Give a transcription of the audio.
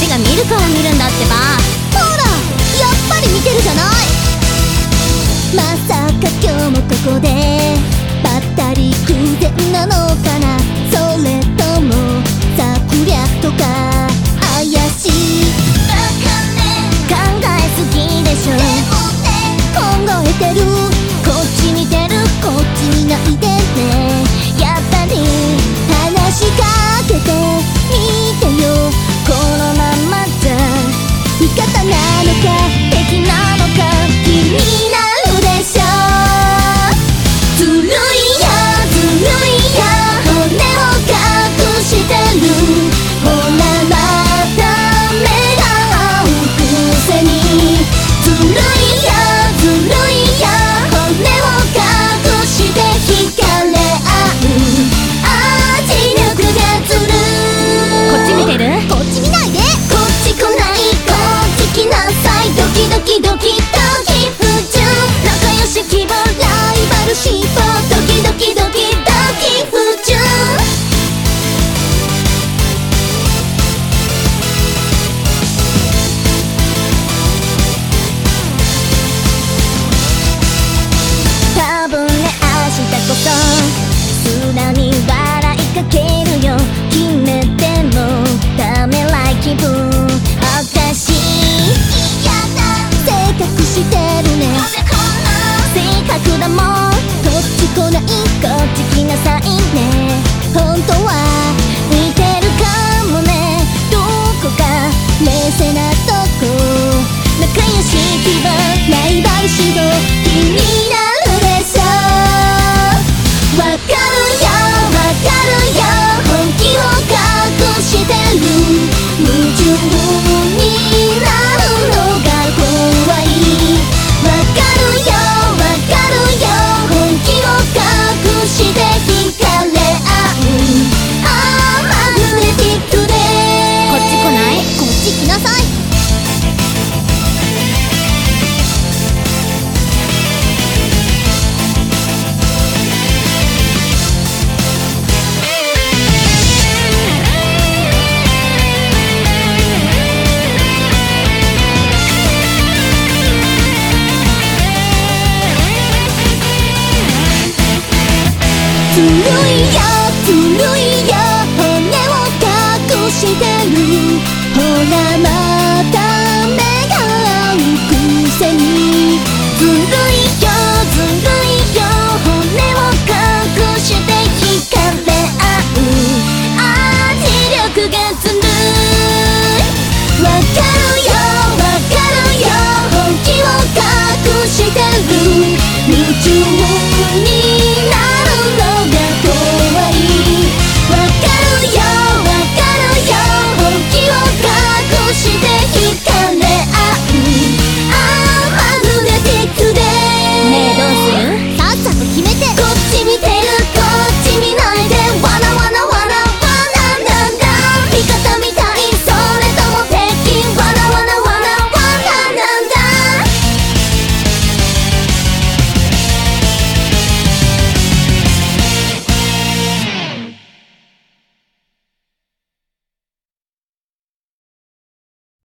ちが見るから見るんだってば。 ほらやっぱり見てるじゃない。まさか今日もここでばったり偶然なのかな。それとも策略とか怪しい。考えすぎでしょ。考えてる。こっち見てる。こっち見ないでね。やっぱり話しかけてみてよ。このままじゃ味方なのか敵なのか気になるでしょ。ずるいやずるいや骨を隠してる。ほらまた目が合うくせに。ずるいやずるいや骨を隠して惹かれ合う。圧力がずる。 こっち見てる？ こっち見ないで。こっち来ない。こっち来なさい。ドキドキドキドキ不純。仲良し希望ライバル志望。ドキドキドキドキ不純。多分ね明日こそ素直に笑いかけるよ。決めてもダメらい気分おかしい。嫌だ性格してるね。性格だもん。こっち来ない。こっち来なさいね。本当は似てるかもね。どこか冷静なとこ。仲良し希望ライバル志望気になるでしょ。わかるよわかるよ本気を隠してる。矛盾になるのが怖い。わかるよわかるよ本気を隠して惹かれ合う。マグネティックで。 こっち来ない？ こっち来なさい。ずるいよずるいよ骨を隠してる。ほらま